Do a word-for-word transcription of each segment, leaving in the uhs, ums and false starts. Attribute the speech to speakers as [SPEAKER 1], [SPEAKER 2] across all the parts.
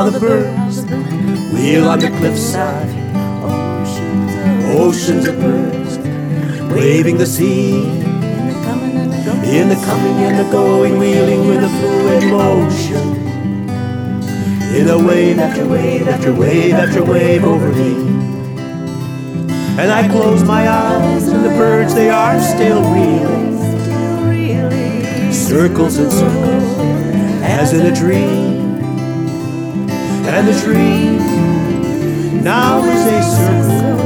[SPEAKER 1] how the birds wheel on the cliffside. Oceans of birds waving the sea, in the coming and the going, wheeling with a fluid motion, in a wave after wave after wave after wave over me. And I close my eyes and the birds, they are still reeling, circles and circles as in a dream. And the dream now is a circle,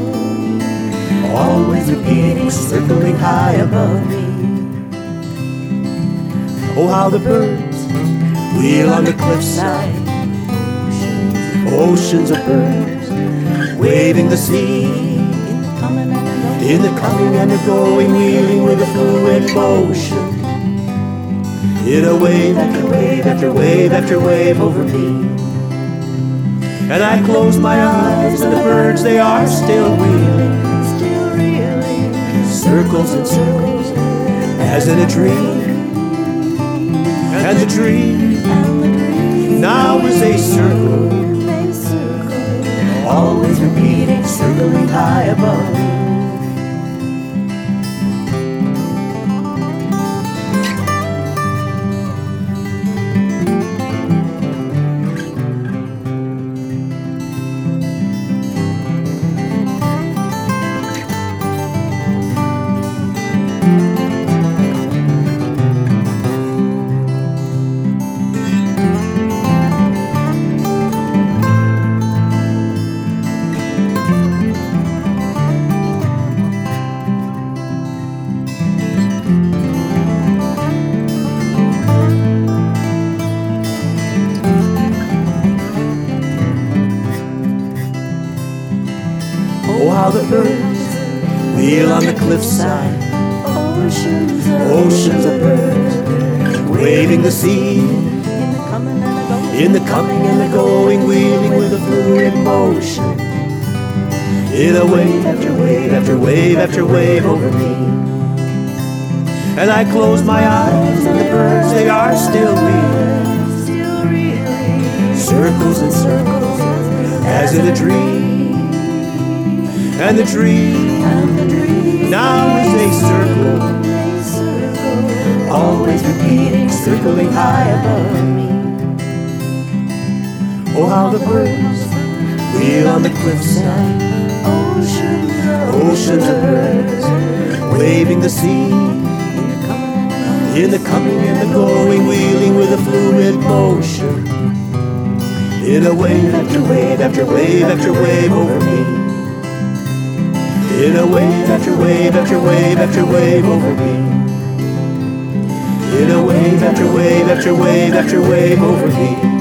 [SPEAKER 1] always repeating, circling high above me. Oh, how the birds wheel on the cliffside. Oceans of birds waving the sea, in the coming and the going, wheeling with a fluid motion, in a wave after wave after wave after wave over me. And I close my eyes and the birds, they are still wheeling, circles and circles as in a dream. And the dream now is a circle, always repeating, circling high above me. Oh, how the birds wheel on the cliffside. Oceans of, Oceans of birds waving the sea, in the coming and the going, wheeling with a fluid motion, in a wave after wave after wave after wave over me. And I close my eyes and the birds, they are still reeling, circles and circles as in a dream. And the dream, and the dream now is a circle, always repeating, circling high above me. Oh, how the birds wheel on the cliffside. Oceans of, Oceans of birds waving the sea, in the coming and the going, wheeling with a fluid motion, in a wave after wave after wave after wave over me. In a wave after wave after wave after wave over me. In a wave after wave after wave after wave over me.